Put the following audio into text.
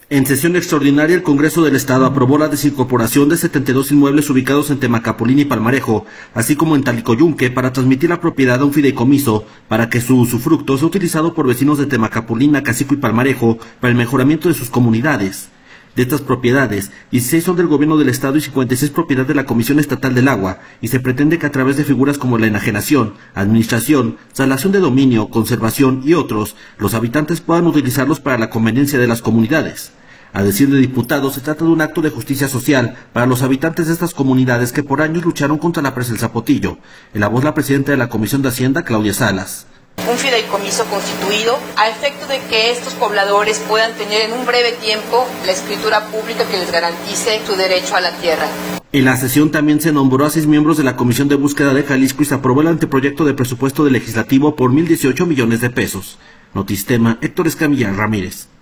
En sesión extraordinaria, el Congreso del Estado aprobó la desincorporación de 72 inmuebles ubicados en Temacapulín y Palmarejo, así como en Talicoyunque, para transmitir la propiedad a un fideicomiso para que su usufructo sea utilizado por vecinos de Temacapulín, Acacico y Palmarejo para el mejoramiento de sus comunidades. De estas propiedades, 16 son del Gobierno del Estado y 56 propiedad de la Comisión Estatal del Agua, y se pretende que a través de figuras como la enajenación, administración, salación de dominio, conservación y otros, los habitantes puedan utilizarlos para la conveniencia de las comunidades. A decir de diputados, se trata de un acto de justicia social para los habitantes de estas comunidades que por años lucharon contra la presa del Zapotillo. En la voz la presidenta de la Comisión de Hacienda, Claudia Salas. Un fideicomiso constituido a efecto de que estos pobladores puedan tener en un breve tiempo la escritura pública que les garantice su derecho a la tierra. En la sesión también se nombró a 6 miembros de la Comisión de Búsqueda de Jalisco y se aprobó el anteproyecto de presupuesto del legislativo por 1,018 millones de pesos. Notistema, Héctor Escamilla Ramírez.